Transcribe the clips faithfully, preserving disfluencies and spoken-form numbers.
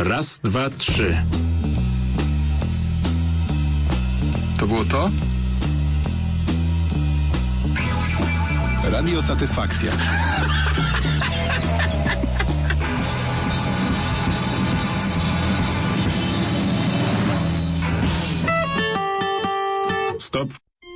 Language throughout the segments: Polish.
Raz, dwa, trzy. To było to? Radio Satysfakcja. Stop.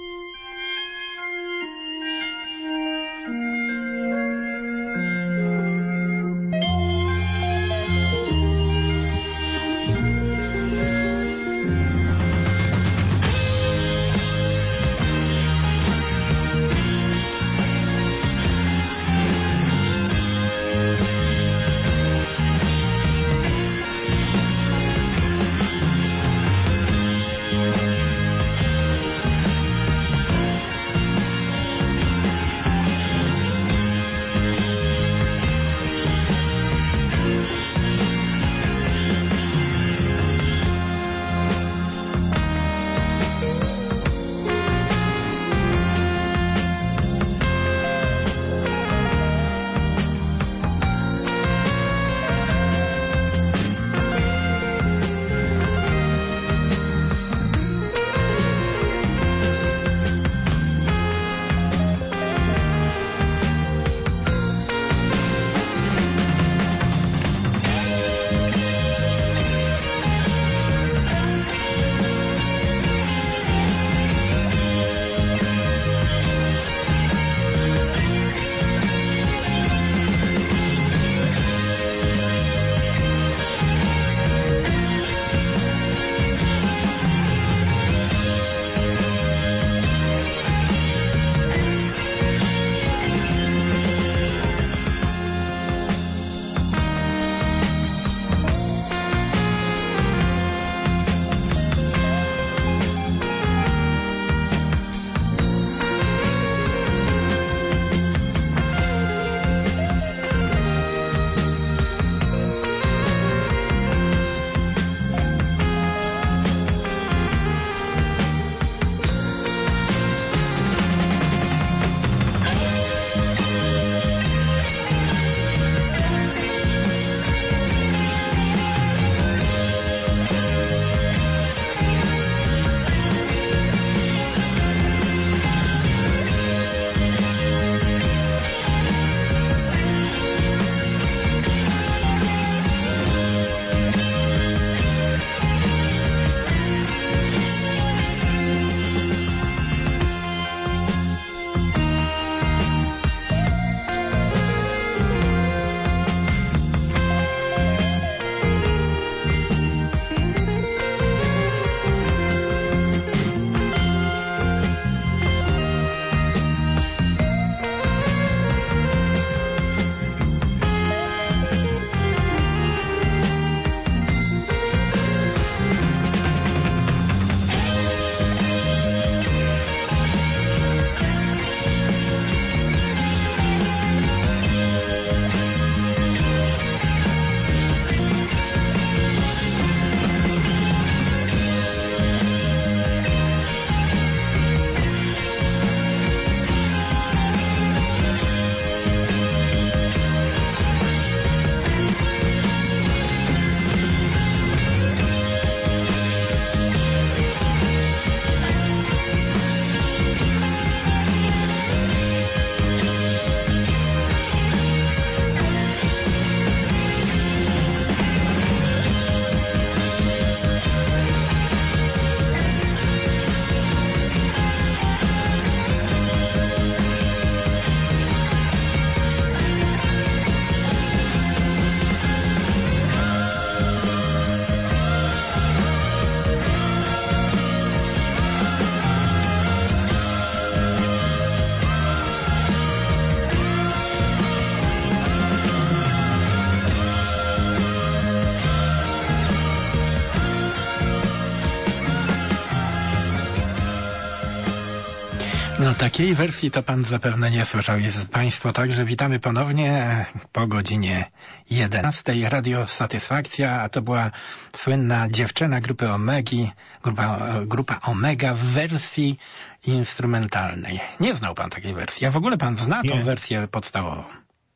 No takiej wersji to pan zapewne nie słyszał. Jest państwo, także witamy ponownie po godzinie jedenastej. Radio Satysfakcja, a to była słynna dziewczyna grupy Omegi, grupa, grupa Omega w wersji instrumentalnej. Nie znał pan takiej wersji, a w ogóle pan zna tą Nie. wersję podstawową.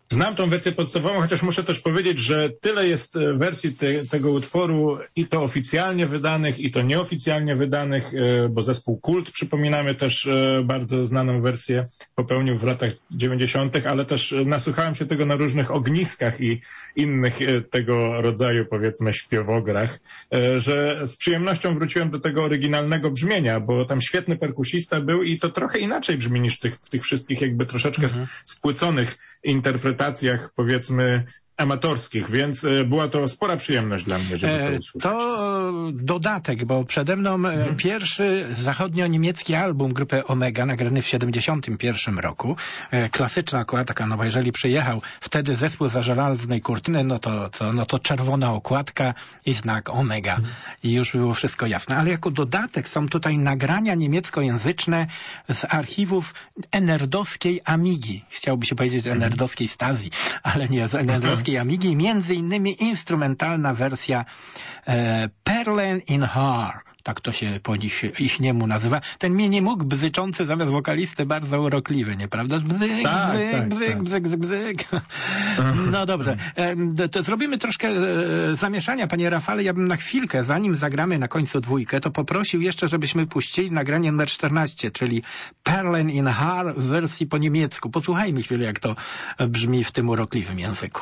Znam tą wersję podstawową, chociaż muszę też powiedzieć, że tyle jest wersji te, tego utworu i to oficjalnie wydanych, i to nieoficjalnie wydanych, bo zespół Kult, przypominamy, też bardzo znaną wersję popełnił w latach dziewięćdziesiątych, ale też nasłuchałem się tego na różnych ogniskach i innych tego rodzaju, powiedzmy, śpiewograch, że z przyjemnością wróciłem do tego oryginalnego brzmienia, bo tam świetny perkusista był i to trochę inaczej brzmi niż tych, w tych wszystkich jakby troszeczkę mhm. spłyconych interpretacjach, powiedzmy, amatorskich, więc była to spora przyjemność dla mnie, żeby to usłyszeć. To dodatek, bo przede mną hmm. pierwszy zachodnio-niemiecki album grupy Omega, nagrany w siedemdziesiątym pierwszym roku. Klasyczna okładka, no bo jeżeli przyjechał wtedy zespół za żelaznej kurtyny, no to co? No to czerwona okładka i znak Omega. Hmm. I już było wszystko jasne. Ale jako dodatek są tutaj nagrania niemieckojęzyczne z archiwów enerdowskiej Amigi. Chciałoby się powiedzieć hmm. enerdowskiej Stazji, ale nie, z enerdowskiej Amigi, między innymi instrumentalna wersja e, Perlen in Haar, tak to się po nich ich niemu nazywa. Ten minimuk bzyczący zamiast wokalisty bardzo urokliwy, nieprawda? Bzyk, tak, bzyk, tak, bzyk, tak. bzyk, bzyk, bzyk. No dobrze. E, to zrobimy troszkę e, zamieszania, panie Rafale. Ja bym na chwilkę, zanim zagramy na końcu dwójkę, to poprosił jeszcze, żebyśmy puścili nagranie numer czternaście, czyli Perlen in Haar w wersji po niemiecku. Posłuchajmy chwilę, jak to brzmi w tym urokliwym języku.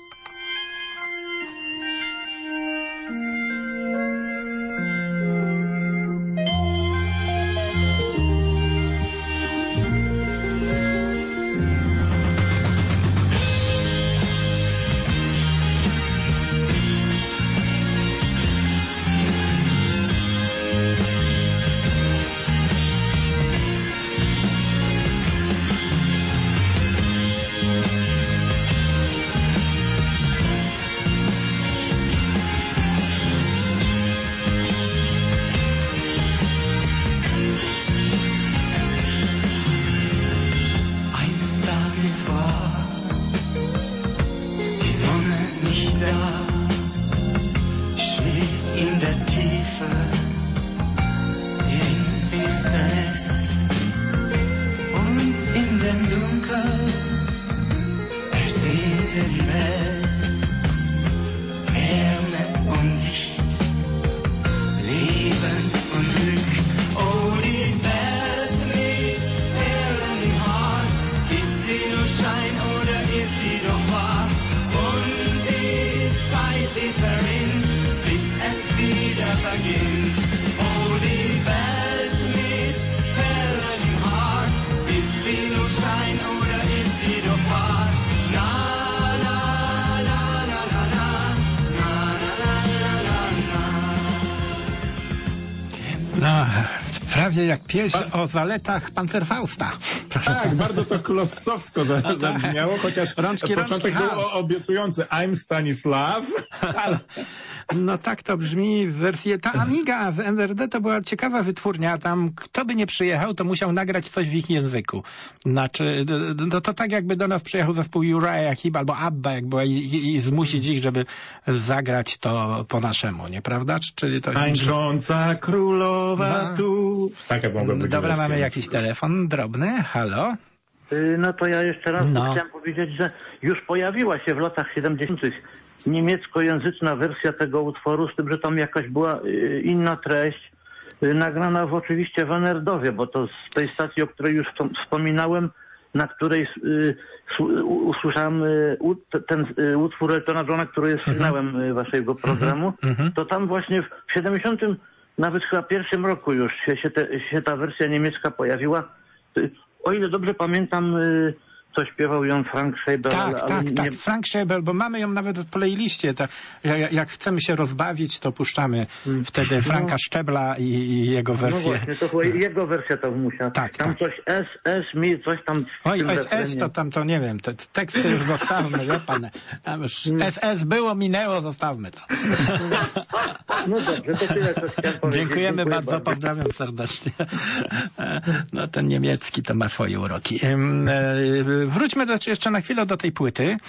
No, prawie jak pieśń ba o zaletach Panzerfausta. Proszę tak, pana. Bardzo to klossowsko za no zabrzmiało, tak. Chociaż rączki, początek rączki, był obiecujący I'm Stanisław. Ale, no tak to brzmi w wersji. Ta Amiga w N R D to była ciekawa wytwórnia. Tam kto by nie przyjechał, to musiał nagrać coś w ich języku. Znaczy, to, to tak jakby do nas przyjechał zespół Uriah Heep albo Abba, jak była, i, i, i zmusić ich, żeby zagrać to po naszemu, nieprawda? Czyli to tańcząca królowa no. tu. Taka mogła być Dobra, wersja. mamy jakiś telefon drobny. Halo? No to ja jeszcze raz no. chciałem powiedzieć, że już pojawiła się w latach siedemdziesiątych niemieckojęzyczna wersja tego utworu, z tym, że tam jakaś była inna treść, nagrana w, oczywiście w Enerdowie, bo to z tej stacji, o której już wspominałem, na której usłyszałem ten utwór Eltona Johna, który jest sygnałem waszego programu, to tam właśnie w siedemdziesiątym nawet chyba pierwszym roku już się, się, te, się ta wersja niemiecka pojawiła. O ile dobrze pamiętam, co śpiewał ją Frank Schäbel. Tak, ale, tak, ale nie... tak, Frank Schäbel, bo mamy ją nawet w playliście. Tak, jak, jak chcemy się rozbawić, to puszczamy hmm. wtedy Franka no. Szczebla i, i jego wersję. No właśnie, to chyba jego wersja to musiała. Tak, tam tak. coś S, S, mi, coś tam... Oj, S S to tam to nie wiem, te teksty już zostawmy, wie pan. S S było, minęło, zostawmy to. No dobrze, to tyle, co chciałem powiedzieć. Dziękujemy Dziękuję bardzo, bardzo, pozdrawiam serdecznie. No ten niemiecki to ma swoje uroki. Wróćmy do, jeszcze na chwilę do tej płyty.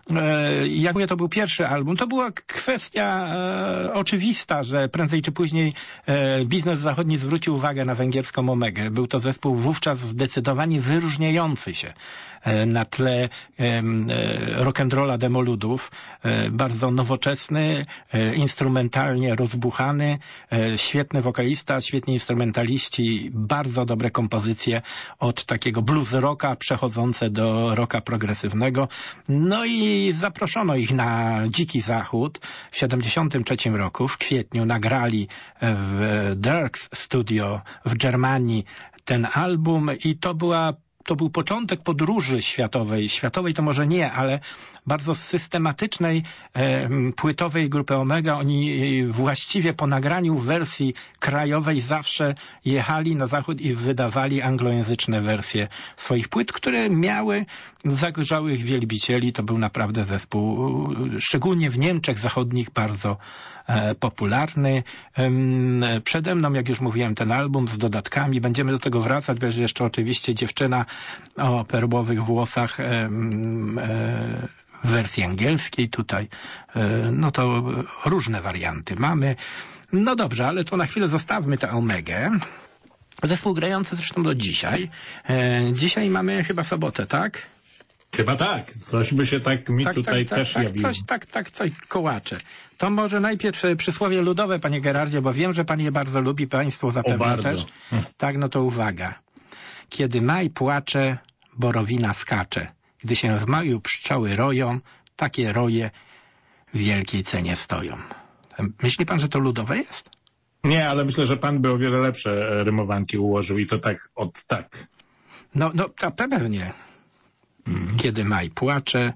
jak mówię, to był pierwszy album. To była kwestia e, oczywista, że prędzej czy później e, biznes zachodni zwrócił uwagę na węgierską Omegę. Był to zespół wówczas zdecydowanie wyróżniający się e, na tle e, e, rock'n'rolla demoludów. E, bardzo nowoczesny, e, instrumentalnie rozbuchany, e, świetny wokalista, świetni instrumentaliści, bardzo dobre kompozycje od takiego blues rocka przechodzące do rocka progresywnego. No i I zaproszono ich na Dziki Zachód w siedemdziesiątym trzecim roku. W kwietniu nagrali w Dirks Studio w Germanii ten album i to była To był początek podróży światowej. Światowej to może nie, ale bardzo systematycznej e, płytowej grupy Omega. Oni właściwie po nagraniu wersji krajowej zawsze jechali na zachód i wydawali anglojęzyczne wersje swoich płyt, które miały zagorzałych wielbicieli. To był naprawdę zespół, szczególnie w Niemczech Zachodnich, bardzo e, popularny. E, przede mną, jak już mówiłem, ten album z dodatkami. Będziemy do tego wracać, bo jeszcze oczywiście Dziewczyna o perłowych włosach e, e, w wersji angielskiej tutaj. E, no to różne warianty mamy. No dobrze, ale to na chwilę zostawmy tę Omegę. Zespół grający zresztą do dzisiaj. E, dzisiaj mamy chyba sobotę, tak? Chyba tak. Coś by się tak mi tak, tutaj tak, też tak, jawiło. Coś, tak, tak, coś kołacze. To może najpierw przysłowie ludowe, panie Gerardzie, bo wiem, że pan je bardzo lubi, państwo zapewne też. Tak, no to uwaga. Kiedy maj płacze, borowina skacze. Gdy się w maju pszczoły roją, takie roje w wielkiej cenie stoją. Myśli pan, że to ludowe jest? Nie, ale myślę, że pan by o wiele lepsze rymowanki ułożył i to tak od tak. No, no to pewnie. Mm. Kiedy maj płacze,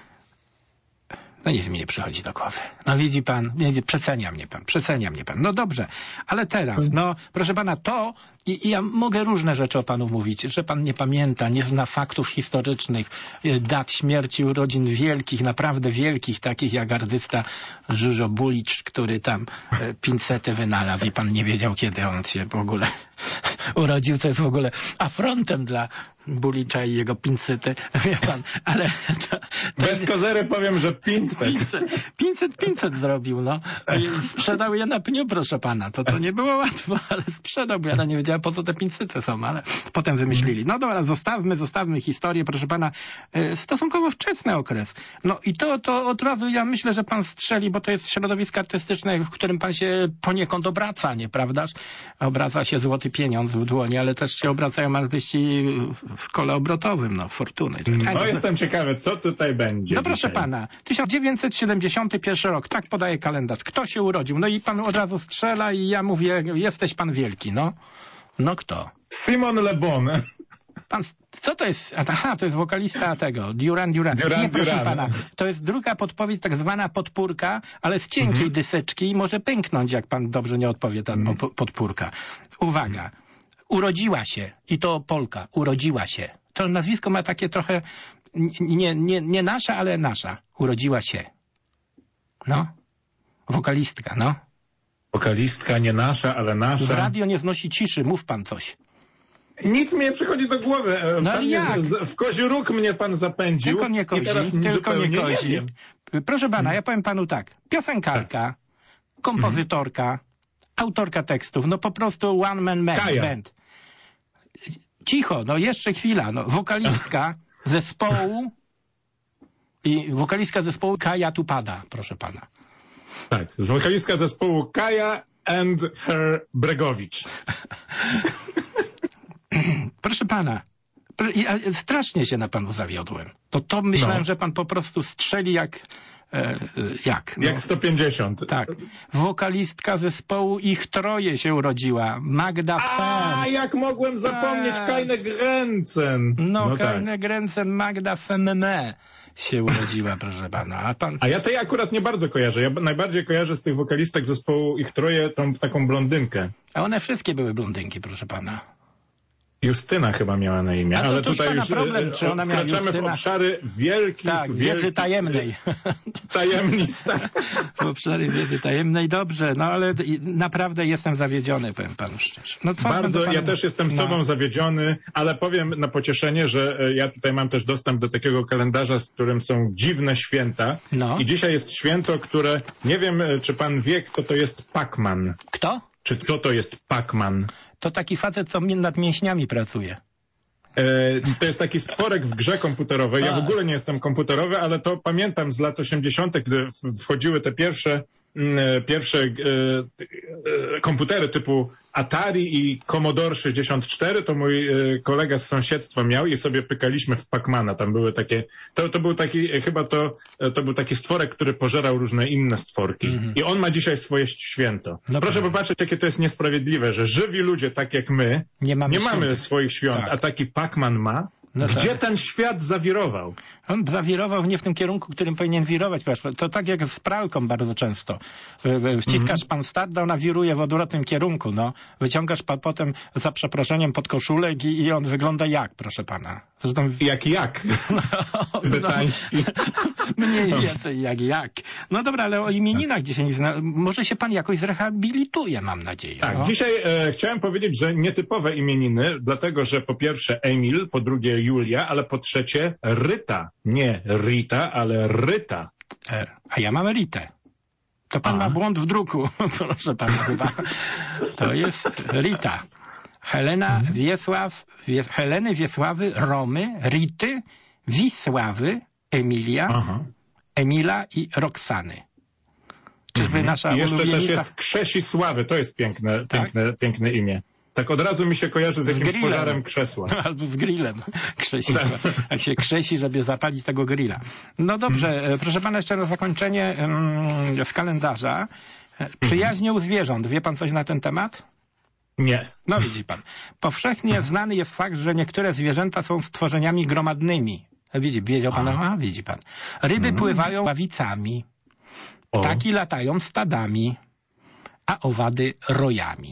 no nic mi nie przychodzi do głowy. No widzi pan, przecenia mnie pan, przecenia mnie pan. No dobrze, ale teraz, no proszę pana, to i, i ja mogę różne rzeczy o panu mówić, że pan nie pamięta, nie zna faktów historycznych, dat śmierci, urodzin wielkich, naprawdę wielkich, takich jak artysta Żużo Bulicz, który tam e, pincetę wynalazł i pan nie wiedział, kiedy on się w ogóle urodził, co jest w ogóle afrontem dla Bulicza i jego pincety, wie pan, ale to, to bez kozery powiem, że pincet. Pincet, pincet zrobił, no. I sprzedał je na pniu, proszę pana. To, to nie było łatwo, ale sprzedał, bo ja nie wiedziałem, po co te pincety są, ale potem wymyślili. No dobra, zostawmy, zostawmy historię, proszę pana. Stosunkowo wczesny okres. No i to, to od razu ja myślę, że pan strzeli, bo to jest środowisko artystyczne, w którym pan się poniekąd obraca, nieprawdaż? Obraca się złoty pieniądz w dłoni, ale też się obracają artyści w kole obrotowym, no, fortuny. No, no jestem ciekawy, co tutaj będzie. No proszę dzisiaj. pana, tysiąc dziewięćset siedemdziesiąty pierwszy rok, tak podaje kalendarz. Kto się urodził? No i pan od razu strzela i ja mówię, jesteś pan wielki, no. No kto? Simon Le Bon. Pan, co to jest? Aha, to jest wokalista tego, Duran Duran. Duran Nie, proszę Duran. pana, to jest druga podpowiedź, tak zwana podpórka, ale z cienkiej mhm. dyseczki i może pęknąć, jak pan dobrze nie odpowie, ta mhm. podpórka. Uwaga, urodziła się, i to Polka, urodziła się. To nazwisko ma takie trochę, nie, nie, nie nasza, ale nasza. Urodziła się. No, wokalistka, no. Wokalistka, nie nasza, ale nasza. W radio nie znosi ciszy, mów pan coś. Nic mi nie przychodzi do głowy. No pan jak? Mnie, w kozi róg mnie pan zapędził. Tylko nie kozi, i teraz tylko nie kozi. Nie Proszę pana, ja powiem panu tak. Piosenkarka, tak. kompozytorka, mhm. autorka tekstów, no po prostu one man band. band. Cicho, no jeszcze chwila, no wokalistka zespołu i wokalistka zespołu Kaja tu pada, proszę pana. Tak, wokalistka zespołu Kaja and her Bregowicz. Proszę pana, ja strasznie się na panu zawiodłem. To to myślałem, no. że pan po prostu strzeli jak... E, jak? No. Jak sto pięćdziesiąt. Tak. Wokalistka zespołu Ich Troje się urodziła. Magda Fem. A jak mogłem zapomnieć tak. Keine Grenzen. No, no Keine tak. Grenzen, Magda Femme się urodziła, proszę pana. A, pan... A ja tej akurat nie bardzo kojarzę. Ja najbardziej kojarzę z tych wokalistek zespołu Ich Troje tą taką blondynkę. A one wszystkie były blondynki, proszę pana. Justyna chyba miała na imię, to, ale to tutaj już problem, czy ona miała wkraczamy Justyna? w obszary wielkich, tak, wiedzy wielkich, tajemnej. Tajemnic, tak. W obszary wiedzy tajemnej, dobrze, no ale naprawdę jestem zawiedziony, powiem panu szczerze. No, co Bardzo, panu... ja też jestem no. sobą zawiedziony, ale powiem na pocieszenie, że ja tutaj mam też dostęp do takiego kalendarza, z którym są dziwne święta. No. I dzisiaj jest święto, które, nie wiem, czy pan wie, kto to jest Pac-Man. Kto? Czy co to jest Pac-Man? To taki facet, co nad mięśniami pracuje. To jest taki stworek w grze komputerowej. Ja w ogóle nie jestem komputerowy, ale to pamiętam z lat osiemdziesiątych, gdy wchodziły te pierwsze, pierwsze komputery typu Atari i Commodore sześćdziesiąt cztery, to mój kolega z sąsiedztwa miał i sobie pykaliśmy w Pac-Mana. Tam były takie, to, to był taki, chyba to, to był taki stworek, który pożerał różne inne stworki. Mm-hmm. I on ma dzisiaj swoje święto. No Proszę pewnie. popatrzeć, jakie to jest niesprawiedliwe, że żywi ludzie, tak jak my, nie mamy, nie mamy swoich świąt, tak. a taki Pac-Man ma. No Gdzie tak. ten świat zawirował? On zawirował nie w tym kierunku, którym powinien wirować. To tak jak z pralką bardzo często. Wciskasz mm-hmm. pan start, ona wiruje w odwrotnym kierunku. No. Wyciągasz pan potem za przeproszeniem pod koszulek i, i on wygląda jak, proszę pana. Zresztą... Jak jak? No, Betański. No, mniej więcej jak jak. No dobra, ale o imieninach dzisiaj zna... może się pan jakoś zrehabilituje, mam nadzieję. Tak, no. dzisiaj e, chciałem powiedzieć, że nietypowe imieniny, dlatego że po pierwsze Emil, po drugie Julia, ale po trzecie Ryta. Nie Rita, ale Ryta. E, a ja mam Ritę. To pan a. ma błąd w druku, proszę pana chyba. To jest Rita. Helena, mhm. Wiesław, Wie, Heleny, Wiesławy, Romy, Rity, Wisławy, Emilia, Aha. Emila i Roxany. Czyżby mhm. nasza I jeszcze ulubienica... też jest Krzesisławy, to jest piękne, tak? piękne, piękne imię. Tak od razu mi się kojarzy z jakimś z pożarem krzesła. Albo z grillem krzesisła. Jak się krzesi, żeby zapalić tego grilla. No dobrze, hmm. proszę pana, jeszcze na zakończenie um, z kalendarza. Przyjaźnią hmm. zwierząt. Wie pan coś na ten temat? Nie. No widzi pan. Powszechnie znany jest fakt, że niektóre zwierzęta są stworzeniami gromadnymi. Widzi, wiedział pan? A, widzi pan. Ryby hmm. pływają ławicami. O. Ptaki latają stadami, a owady rojami.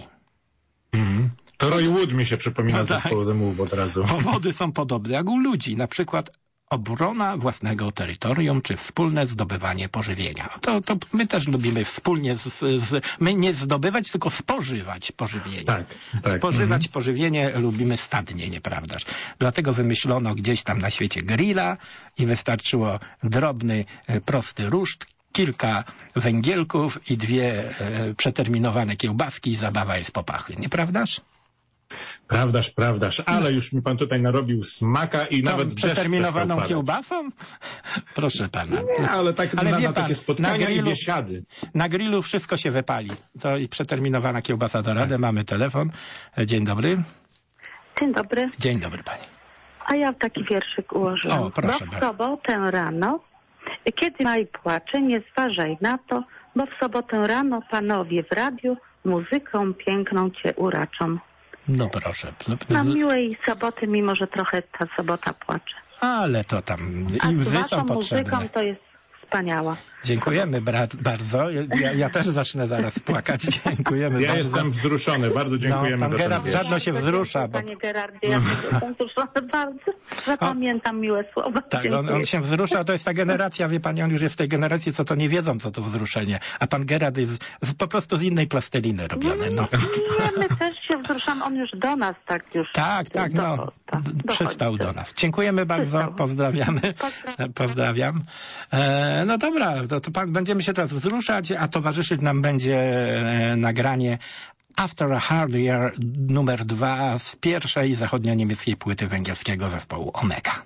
Mm. To Roy Wood mi się przypomina no tak. zespołu The Move od razu. Powody są podobne jak u ludzi, na przykład obrona własnego terytorium, czy wspólne zdobywanie pożywienia. To, to my też lubimy wspólnie, z, z, my nie zdobywać, tylko spożywać pożywienie. Tak, tak. Spożywać mhm. pożywienie lubimy stadnie, nieprawdaż? Dlatego wymyślono gdzieś tam na świecie grilla i wystarczyło drobny, prosty ruszt, kilka węgielków i dwie e, przeterminowane kiełbaski i zabawa jest po pachy. Nieprawdaż? Prawdaż, prawdaż, ale już mi pan tutaj narobił smaka i to nawet przeterminowaną kiełbasą? Proszę pana. Nie, ale tak ale na, na pan, takie spotkania na grillu, i biesiady. Na grillu wszystko się wypali. To i przeterminowana kiełbasa do rady. Tak. Mamy telefon. Dzień dobry. Dzień dobry. Dzień dobry pani. A ja taki wierszyk ułożyłam. O, proszę bo w bardzo. sobotę rano, kiedy maj płacze, nie zważaj na to, bo w sobotę rano panowie w radiu muzyką piękną cię uraczą. No proszę. Na miłej soboty, mimo że trochę ta sobota płacze. Ale to tam i łzy są potrzebne. Muzyką to jest wspaniała. Dziękujemy brat, bardzo. Ja, ja też zacznę zaraz płakać. Dziękujemy ja bardzo. Ja jestem wzruszony. Bardzo dziękujemy no, za Gerard ten żadno się wzrusza. Bo... Panie Gerardzie, ja jestem wzruszony bardzo. Zapamiętam miłe słowa. Tak, on, on się wzrusza. To jest ta generacja, wie pani, on już jest w tej generacji, co to nie wiedzą, co to wzruszenie. A pan Gerard jest z, po prostu z innej plasteliny robiony. No. Nie, my też się wzruszamy. On już do nas tak już... Tak, tak, no. Do, tak, przystał do nas. Dziękujemy bardzo. Przystał. Pozdrawiamy. Pozdrawiam. Pozdrawiam. E, no dobra, to, to pan, będziemy się teraz wzruszać, a towarzyszyć nam będzie e, nagranie After a Hard Year numer dwa z pierwszej zachodnio-niemieckiej płyty węgierskiego zespołu Omega.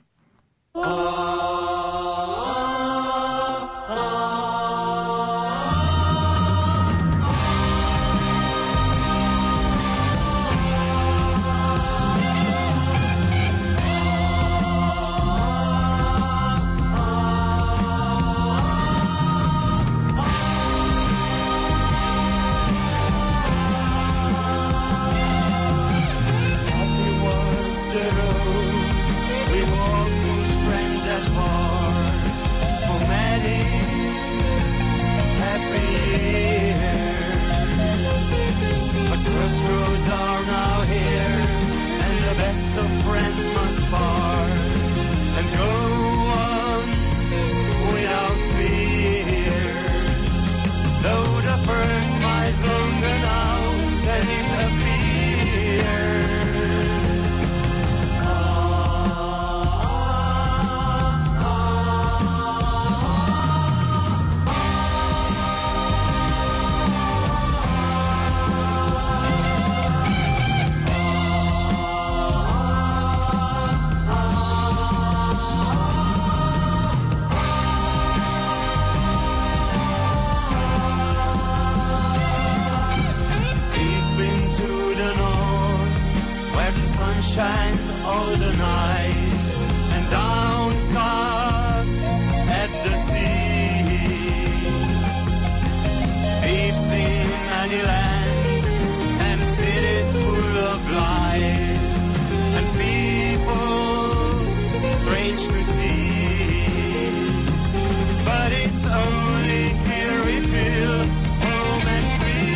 shines all the night, and down south at the sea, we've seen many lands and cities full of light, and people strange to see, but it's only here we feel home and free.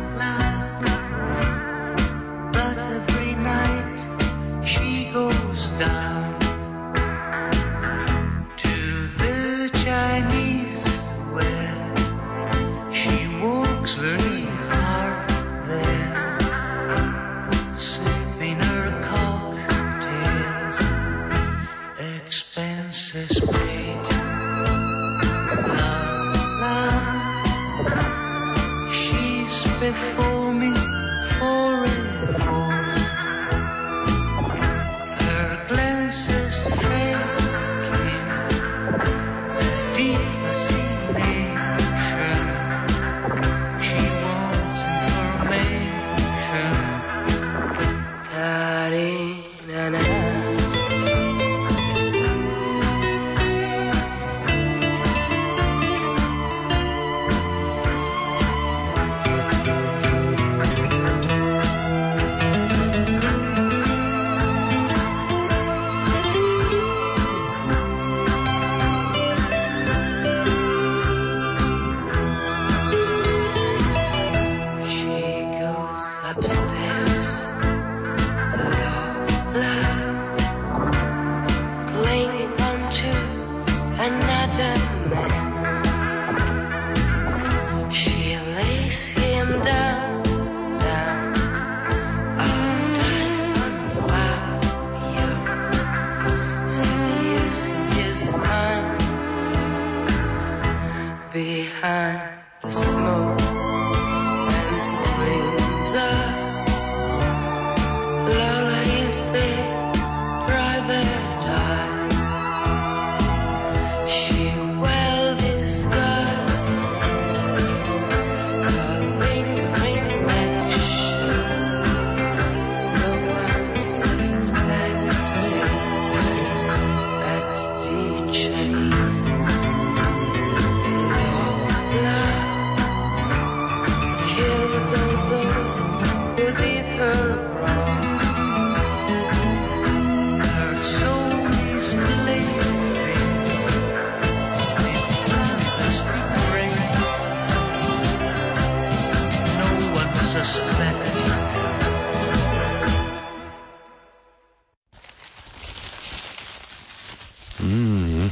But every night she goes and the smoke and springs up. Lola is the private eye. She well discusses her ring mentions. No one suspected at the chase. Killed all those who did her wrong. Her soul is blazing with fantastic grace. No one suspected. Mm.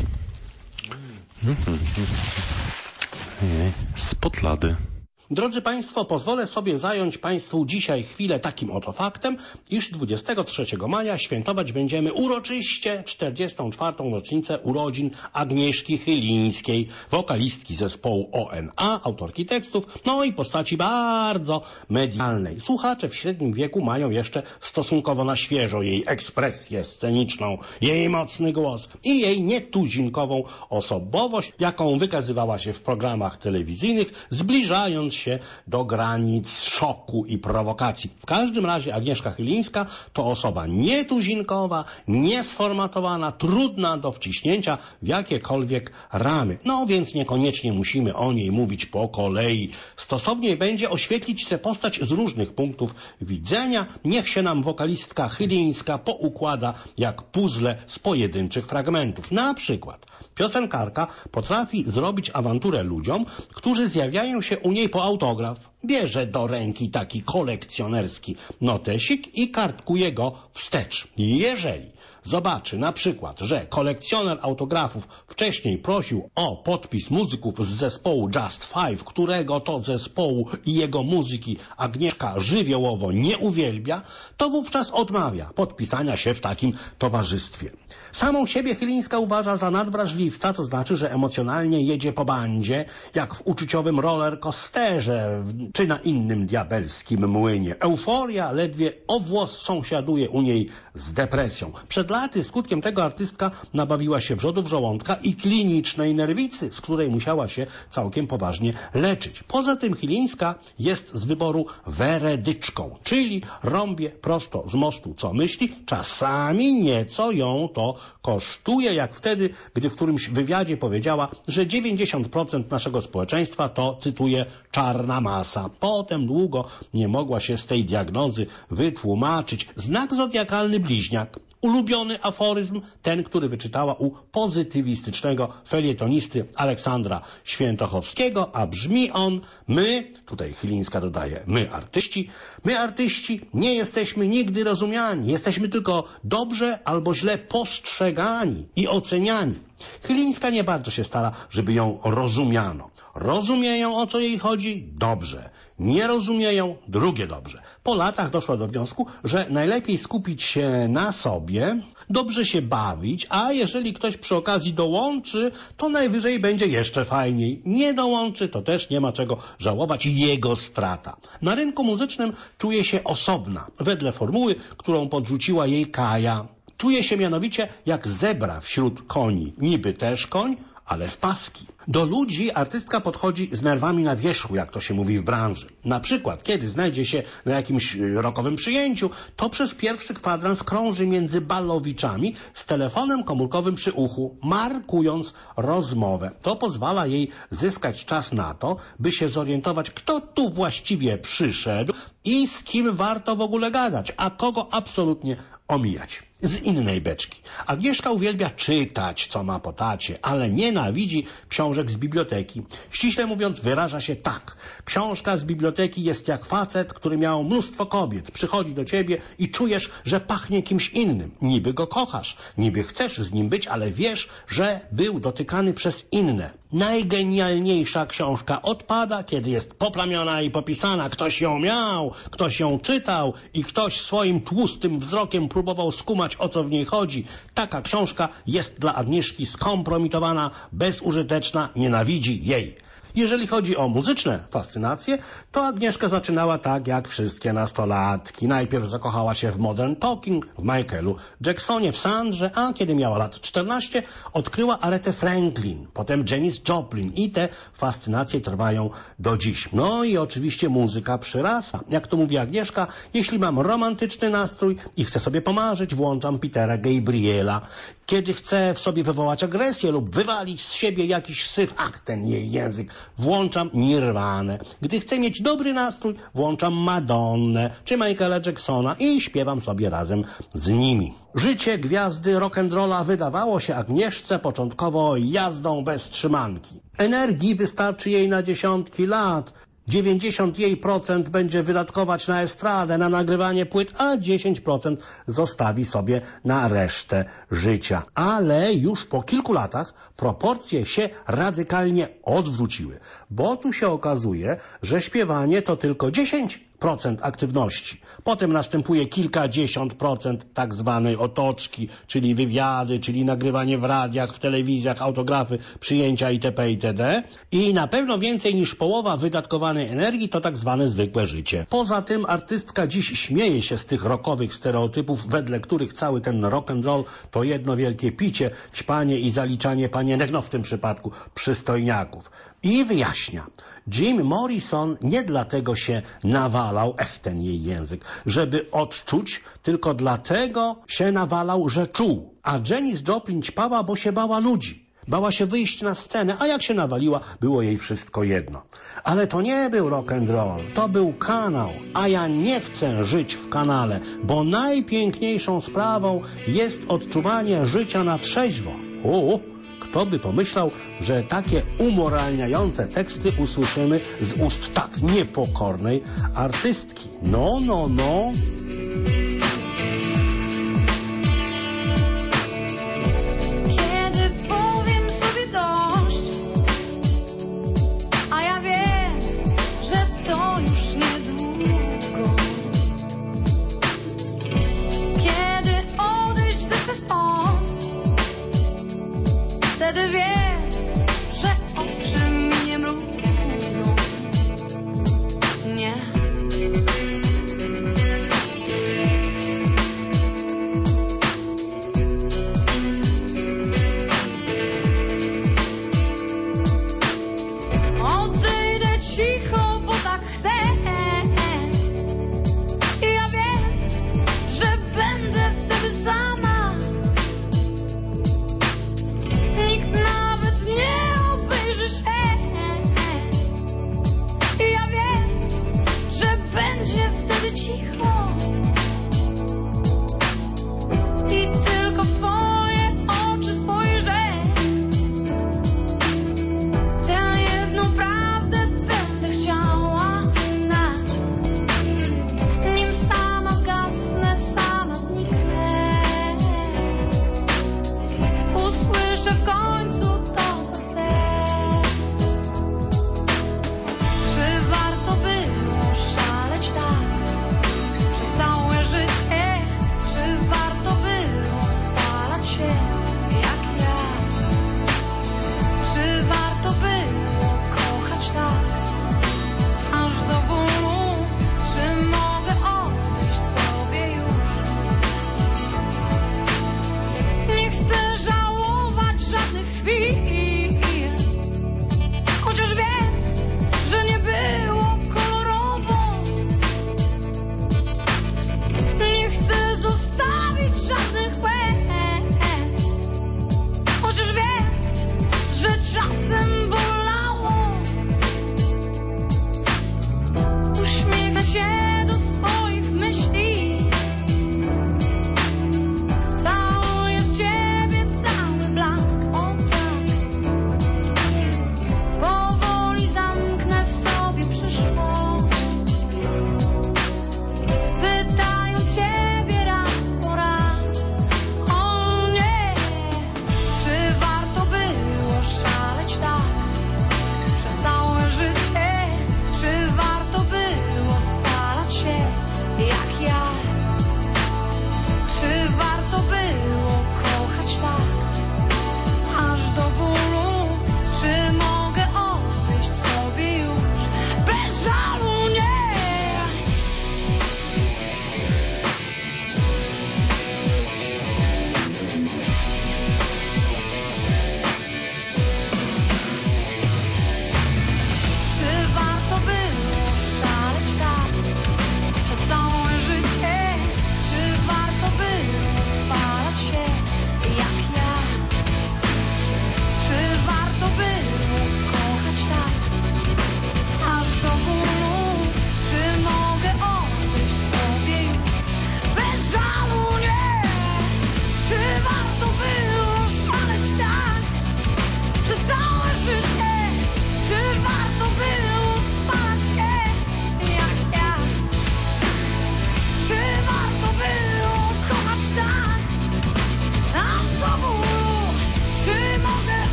Spod lady. Drodzy Państwo, pozwolę sobie zająć Państwu dzisiaj chwilę takim oto faktem, iż dwudziestego trzeciego maja świętować będziemy uroczyście czterdziestą czwartą rocznicę urodzin Agnieszki Chylińskiej, wokalistki zespołu O N A, autorki tekstów, no i postaci bardzo medialnej. Słuchacze w średnim wieku mają jeszcze stosunkowo na świeżo jej ekspresję sceniczną, jej mocny głos i jej nietuzinkową osobowość, jaką wykazywała się w programach telewizyjnych, zbliżając się do granic szoku i prowokacji. W każdym razie Agnieszka Chylińska to osoba nietuzinkowa, niesformatowana, trudna do wciśnięcia w jakiekolwiek ramy. No więc niekoniecznie musimy o niej mówić po kolei. Stosownie będzie oświetlić tę postać z różnych punktów widzenia. Niech się nam wokalistka Chylińska poukłada jak puzzle z pojedynczych fragmentów. Na przykład piosenkarka potrafi zrobić awanturę ludziom, którzy zjawiają się u niej po autograf. Bierze do ręki taki kolekcjonerski notesik i kartkuje go wstecz. Jeżeli zobaczy na przykład, że kolekcjoner autografów wcześniej prosił o podpis muzyków z zespołu Just Five, którego to zespołu i jego muzyki Agnieszka żywiołowo nie uwielbia, to wówczas odmawia podpisania się w takim towarzystwie. Samą siebie Chylińska uważa za nadwrażliwca, to znaczy, że emocjonalnie jedzie po bandzie, jak w uczuciowym roller coasterze czy na innym diabelskim młynie. Euforia ledwie o włos sąsiaduje u niej z depresją. Przed laty skutkiem tego artystka nabawiła się wrzodów żołądka i klinicznej nerwicy, z której musiała się całkiem poważnie leczyć. Poza tym Chylińska jest z wyboru weredyczką, czyli rąbie prosto z mostu co myśli, czasami nieco ją to kosztuje, jak wtedy, gdy w którymś wywiadzie powiedziała, że dziewięćdziesiąt procent naszego społeczeństwa to, cytuję, czarna masa. Potem długo nie mogła się z tej diagnozy wytłumaczyć. Znak zodiakalny bliźniak. Ulubiony aforyzm, ten, który wyczytała u pozytywistycznego felietonisty Aleksandra Świętochowskiego, a brzmi on: my, tutaj Chylińska dodaje, my artyści, my artyści nie jesteśmy nigdy rozumiani, jesteśmy tylko dobrze albo źle postrzegani i oceniani. Chylińska nie bardzo się stara, żeby ją rozumiano. Rozumieją, o co jej chodzi? Dobrze. Nie rozumieją? Drugie dobrze. Po latach doszła do wniosku, że najlepiej skupić się na sobie, dobrze się bawić, a jeżeli ktoś przy okazji dołączy, to najwyżej będzie jeszcze fajniej. Nie dołączy, to też nie ma czego żałować, jego strata. Na rynku muzycznym czuje się osobna, wedle formuły, którą podrzuciła jej Kaja. Czuje się mianowicie jak zebra wśród koni. Niby też koń, ale w paski. Do ludzi artystka podchodzi z nerwami na wierzchu, jak to się mówi w branży. Na przykład, kiedy znajdzie się na jakimś rockowym przyjęciu, to przez pierwszy kwadrans krąży między balowiczami z telefonem komórkowym przy uchu, markując rozmowę. To pozwala jej zyskać czas na to, by się zorientować, kto tu właściwie przyszedł i z kim warto w ogóle gadać, a kogo absolutnie omijać. Z innej beczki. Agnieszka uwielbia czytać, co ma po tacie, ale nienawidzi książek z biblioteki. Ściśle mówiąc, wyraża się tak. Książka z biblioteki jest jak facet, który miał mnóstwo kobiet. Przychodzi do ciebie i czujesz, że pachnie kimś innym. Niby go kochasz, niby chcesz z nim być, ale wiesz, że był dotykany przez inne. Najgenialniejsza książka odpada, kiedy jest poplamiona i popisana. Ktoś ją miał, ktoś ją czytał i ktoś swoim tłustym wzrokiem próbował skumać, o co w niej chodzi. Taka książka jest dla Agnieszki skompromitowana, bezużyteczna, nienawidzi jej. Jeżeli chodzi o muzyczne fascynacje, to Agnieszka zaczynała tak jak wszystkie nastolatki. Najpierw zakochała się w Modern Talking, w Michaelu Jacksonie, w Sandrze, a kiedy miała lat czternaście, odkryła Aretę Franklin, potem Janis Joplin i te fascynacje trwają do dziś. No i oczywiście muzyka przyrasta. Jak to mówi Agnieszka, jeśli mam romantyczny nastrój i chcę sobie pomarzyć, włączam Petera Gabriela. Kiedy chcę w sobie wywołać agresję lub wywalić z siebie jakiś syf, ach, ten jej język, włączam Nirvanę. Gdy chcę mieć dobry nastrój, włączam Madonnę czy Michaela Jacksona i śpiewam sobie razem z nimi. Życie gwiazdy rock'n'rolla wydawało się Agnieszce początkowo jazdą bez trzymanki. Energii wystarczy jej na dziesiątki lat. dziewięćdziesiąt jej procent będzie wydatkować na estradę, na nagrywanie płyt, a dziesięć procent zostawi sobie na resztę życia. Ale już po kilku latach proporcje się radykalnie odwróciły, bo tu się okazuje, że śpiewanie to tylko dziesięć procent aktywności. Potem następuje kilkadziesiąt procent tak zwanej otoczki, czyli wywiady, czyli nagrywanie w radiach, w telewizjach, autografy, przyjęcia itp. itd. I na pewno więcej niż połowa wydatkowanej energii to tak zwane zwykłe życie. Poza tym artystka dziś śmieje się z tych rockowych stereotypów, wedle których cały ten rock'n'roll to jedno wielkie picie, ćpanie i zaliczanie panienek, no w tym przypadku przystojniaków. I wyjaśnia, Jim Morrison nie dlatego się nawalał, ech, ten jej język, żeby odczuć, tylko dlatego się nawalał, że czuł. A Janis Joplin ćpała, bo się bała ludzi. Bała się wyjść na scenę, a jak się nawaliła, było jej wszystko jedno. Ale to nie był rock'n'roll, to był kanał, a ja nie chcę żyć w kanale, bo najpiękniejszą sprawą jest odczuwanie życia na trzeźwo. O, kto by pomyślał, że takie umoralniające teksty usłyszymy z ust tak niepokornej artystki. No, no, no. Kiedy powiem sobie dość, a ja wiem, że to już niedługo. Kiedy odejść zechcę stąd, wtedy wiem, że oczy mi nie mrużą. Nie. Odejdę cicho, bo tak chcę. I ja wiem, że będę wtedy sama. Nikt nawet nie obejrzy się. I ja wiem, że będzie wtedy cicho. I tylko w twoje oczy spojrzę. Tę jedną prawdę będę chciała znać. Nim sama zgasnę, sama zniknę.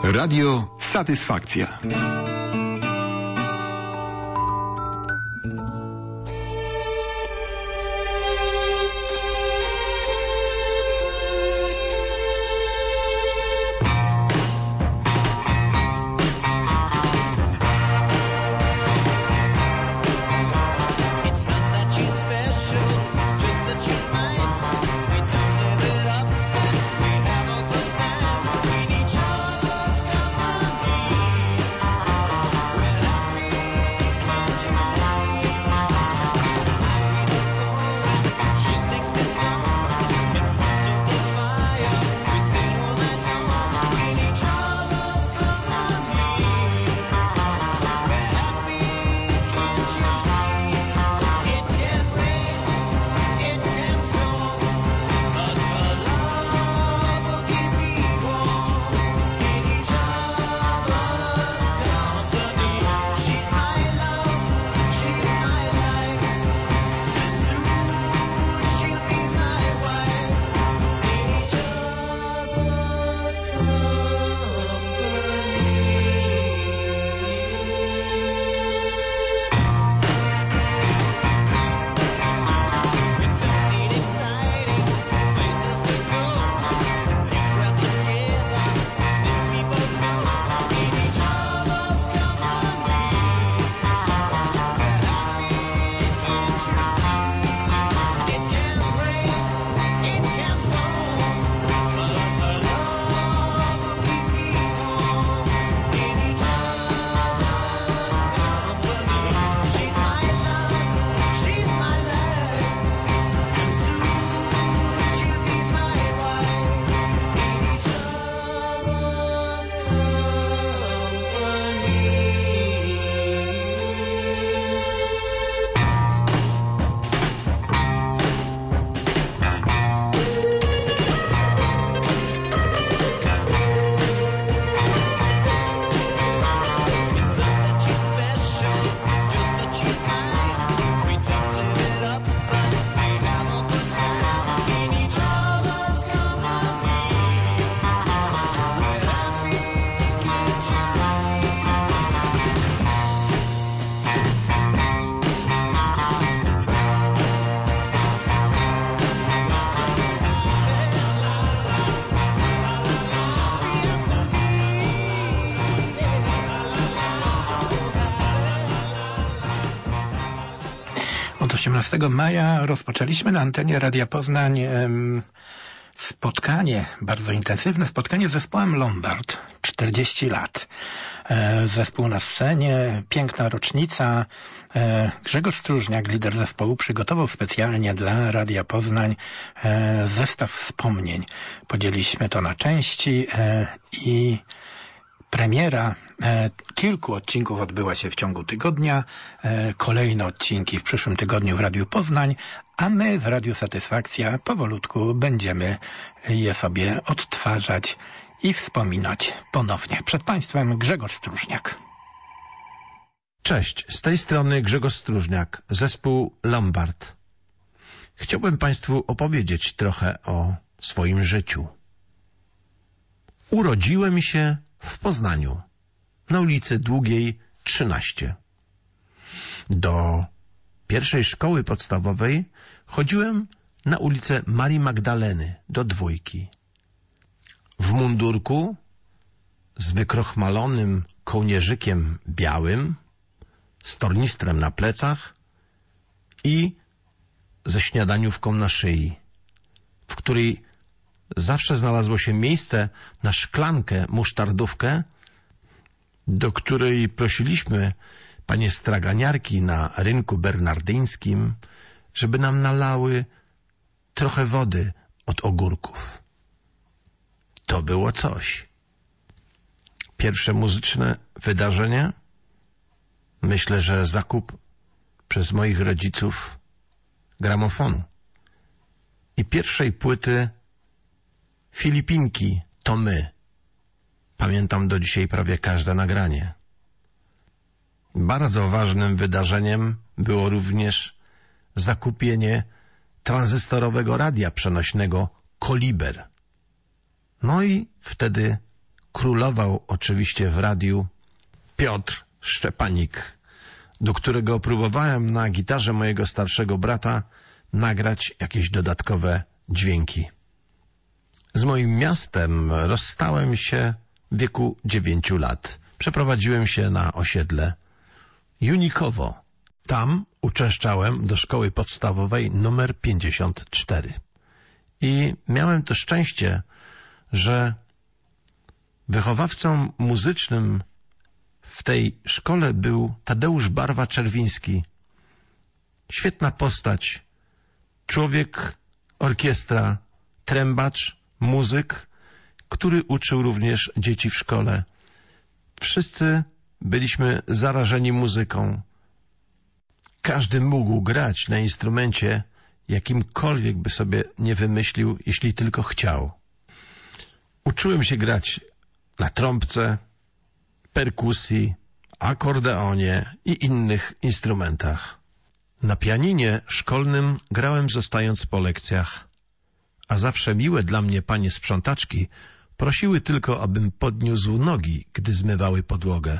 Radio Satysfakcja. osiemnastego maja rozpoczęliśmy na antenie Radia Poznań em, spotkanie, bardzo intensywne spotkanie z zespołem Lombard. czterdzieści lat. E, zespół na scenie, piękna rocznica. E, Grzegorz Stróżniak, lider zespołu, przygotował specjalnie dla Radia Poznań e, zestaw wspomnień. Podzieliliśmy to na części e, i premiera e, kilku odcinków odbyła się w ciągu tygodnia. E, kolejne odcinki w przyszłym tygodniu w Radiu Poznań, a my w Radiu Satysfakcja powolutku będziemy je sobie odtwarzać i wspominać ponownie. Przed Państwem Grzegorz Stróżniak. Cześć, z tej strony Grzegorz Stróżniak, zespół Lombard. Chciałbym Państwu opowiedzieć trochę o swoim życiu. Urodziłem się w Poznaniu, na ulicy Długiej trzynaście. Do pierwszej szkoły podstawowej chodziłem na ulicę Marii Magdaleny, do dwójki. W mundurku z wykrochmalonym kołnierzykiem białym, z tornistrem na plecach i ze śniadaniówką na szyi, w której zawsze znalazło się miejsce na szklankę musztardówkę, do której prosiliśmy panie straganiarki na rynku bernardyńskim, żeby nam nalały trochę wody od ogórków. To było coś. Pierwsze muzyczne wydarzenie? Myślę, że zakup przez moich rodziców gramofonu i pierwszej płyty Filipinki to my. Pamiętam do dzisiaj prawie każde nagranie. Bardzo ważnym wydarzeniem było również zakupienie tranzystorowego radia przenośnego Koliber. No i wtedy królował oczywiście w radiu Piotr Szczepanik, do którego próbowałem na gitarze mojego starszego brata nagrać jakieś dodatkowe dźwięki. Z moim miastem rozstałem się w wieku dziewięciu lat. Przeprowadziłem się na osiedle Junikowo. Tam uczęszczałem do szkoły podstawowej numer pięćdziesiąt cztery. I miałem to szczęście, że wychowawcą muzycznym w tej szkole był Tadeusz Barwa-Czerwiński. Świetna postać. Człowiek, orkiestra, trębacz, muzyk, który uczył również dzieci w szkole. Wszyscy byliśmy zarażeni muzyką. Każdy mógł grać na instrumencie, jakimkolwiek by sobie nie wymyślił, jeśli tylko chciał. Uczyłem się grać na trąbce, perkusji, akordeonie i innych instrumentach. Na pianinie szkolnym grałem zostając po lekcjach, a zawsze miłe dla mnie panie sprzątaczki prosiły tylko, abym podniósł nogi, gdy zmywały podłogę.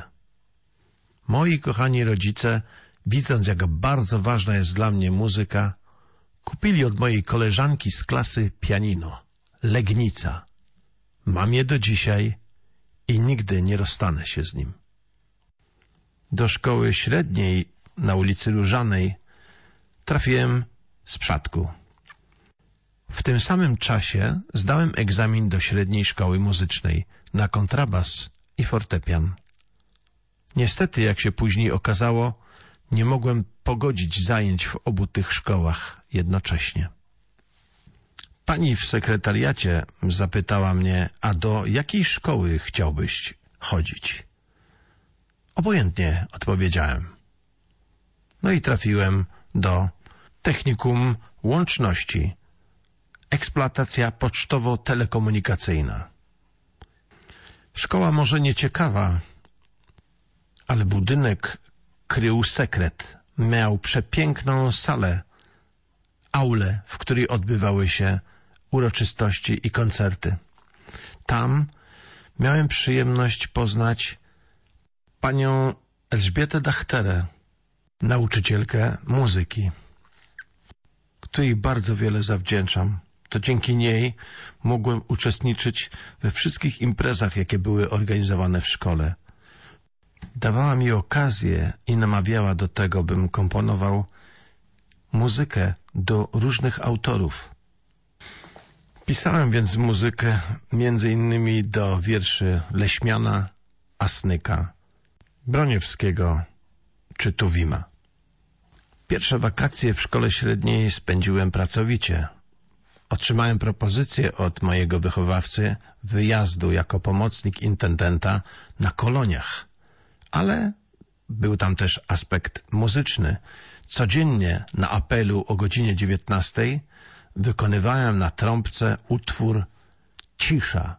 Moi kochani rodzice, widząc jak bardzo ważna jest dla mnie muzyka, kupili od mojej koleżanki z klasy pianino, Legnica. Mam je do dzisiaj i nigdy nie rozstanę się z nim. Do szkoły średniej na ulicy Różanej trafiłem z Przadku. W tym samym czasie zdałem egzamin do średniej szkoły muzycznej na kontrabas i fortepian. Niestety, jak się później okazało, nie mogłem pogodzić zajęć w obu tych szkołach jednocześnie. Pani w sekretariacie zapytała mnie, a do jakiej szkoły chciałbyś chodzić? Obojętnie, odpowiedziałem. No i trafiłem do Technikum Łączności, eksploatacja pocztowo-telekomunikacyjna. Szkoła może nieciekawa, ale budynek krył sekret. Miał przepiękną salę, aulę, w której odbywały się uroczystości i koncerty. Tam miałem przyjemność poznać panią Elżbietę Dachterę, nauczycielkę muzyki, której bardzo wiele zawdzięczam. To dzięki niej mogłem uczestniczyć we wszystkich imprezach, jakie były organizowane w szkole. Dawała mi okazję i namawiała do tego, bym komponował muzykę do różnych autorów. Pisałem więc muzykę między innymi do wierszy Leśmiana, Asnyka, Broniewskiego czy Tuwima. Pierwsze wakacje w szkole średniej spędziłem pracowicie. Otrzymałem propozycję od mojego wychowawcy wyjazdu jako pomocnik intendenta na koloniach. Ale był tam też aspekt muzyczny. Codziennie na apelu o godzinie dziewiętnastej wykonywałem na trąbce utwór Cisza,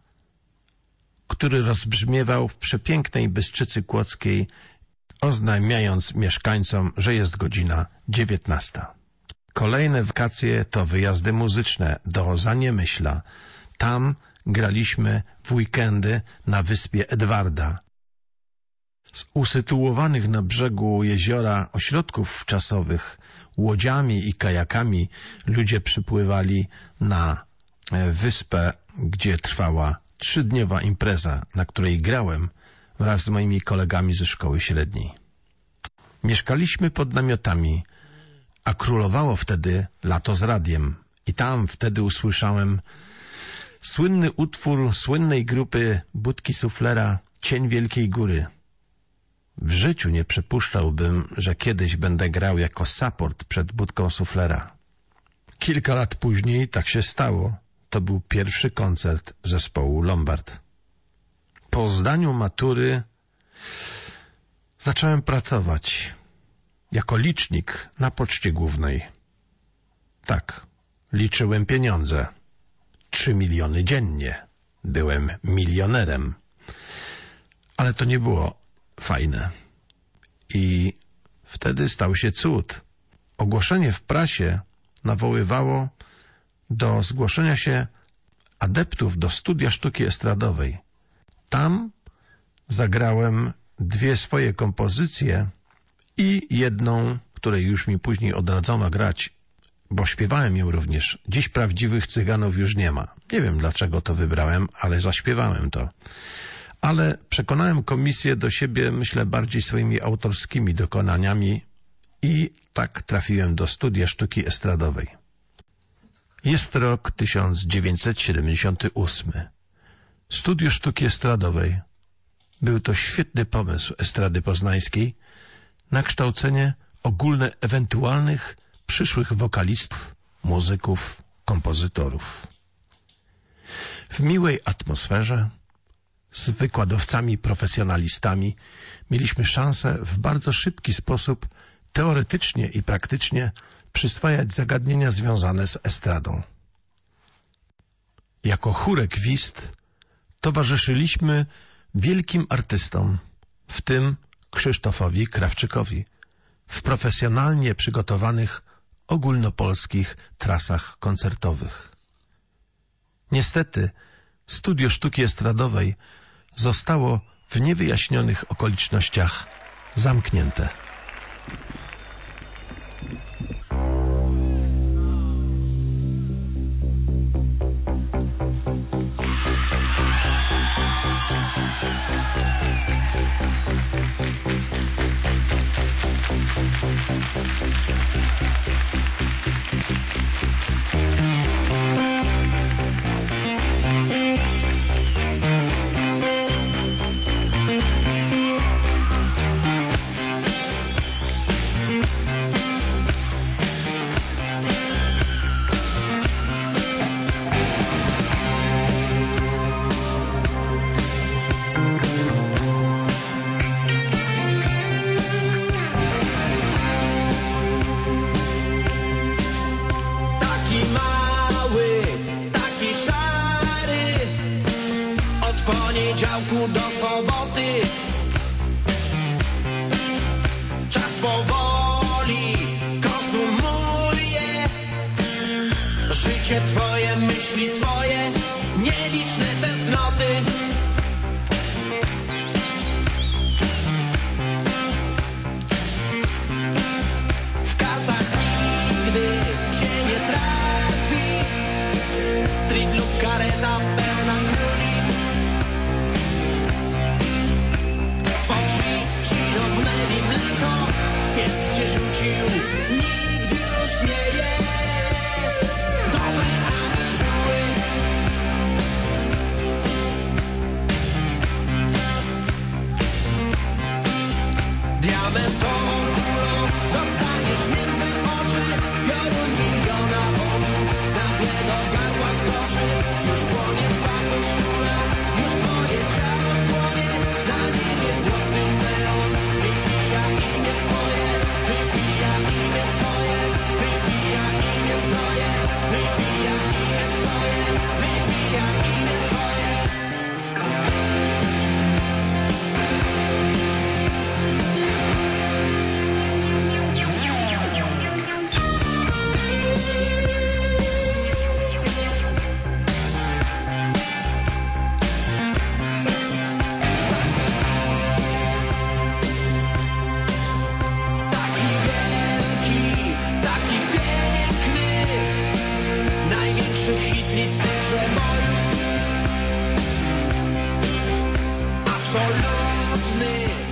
który rozbrzmiewał w przepięknej Bystrzycy Kłodzkiej, oznajmiając mieszkańcom, że jest godzina dziewiętnasta. Kolejne wakacje to wyjazdy muzyczne do Zaniemyśla. Tam graliśmy w weekendy na wyspie Edwarda. Z usytuowanych na brzegu jeziora ośrodków wczasowych łodziami i kajakami ludzie przypływali na wyspę, gdzie trwała trzydniowa impreza, na której grałem wraz z moimi kolegami ze szkoły średniej. Mieszkaliśmy pod namiotami, a królowało wtedy lato z radiem. I tam wtedy usłyszałem słynny utwór słynnej grupy Budki Suflera Cień Wielkiej Góry. W życiu nie przypuszczałbym, że kiedyś będę grał jako support przed Budką Suflera. Kilka lat później tak się stało. To był pierwszy koncert zespołu Lombard. Po zdaniu matury zacząłem pracować jako licznik na poczcie głównej. Tak, liczyłem pieniądze. Trzy miliony dziennie. Byłem milionerem. Ale to nie było fajne. I wtedy stał się cud. Ogłoszenie w prasie nawoływało do zgłoszenia się adeptów do studia sztuki estradowej. Tam zagrałem dwie swoje kompozycje i jedną, której już mi później odradzono grać, bo śpiewałem ją również. Dziś prawdziwych Cyganów już nie ma. Nie wiem, dlaczego to wybrałem, ale zaśpiewałem to. Ale przekonałem komisję do siebie, myślę, bardziej swoimi autorskimi dokonaniami i tak trafiłem do Studia Sztuki Estradowej. Jest rok tysiąc dziewięćset siedemdziesiąty ósmy. Studio Sztuki Estradowej. Był to świetny pomysł Estrady Poznańskiej na kształcenie ogólne ewentualnych przyszłych wokalistów, muzyków, kompozytorów. W miłej atmosferze, z wykładowcami profesjonalistami mieliśmy szansę w bardzo szybki sposób teoretycznie i praktycznie przyswajać zagadnienia związane z estradą. Jako chórek Wist towarzyszyliśmy wielkim artystom, w tym Krzysztofowi Krawczykowi, w profesjonalnie przygotowanych ogólnopolskich trasach koncertowych. Niestety Studio Sztuki Estradowej zostało w niewyjaśnionych okolicznościach zamknięte. poniedziałku do soboty. Czas powoli konsumuje życie twoje, myśli twoje, nieliczne tęsknoty. W kartach nigdy się nie trafi street lub kareta pełna króli. Obmyli mleko, pies cię rzucił, nigdy już nie jest dobry ani czuły. Diamentową kulą dostaniesz między oczy, piorun miliona wodów nagle do gardła skoczy. Już płonie twa koszula, już twoje ciało płonie, na niebie złotym neon. Wybija imię twoje, wybija imię twoje, wybija imię twoje, wybija imię twoje, wybija imię twoje. Hit listy przebojów, absolutny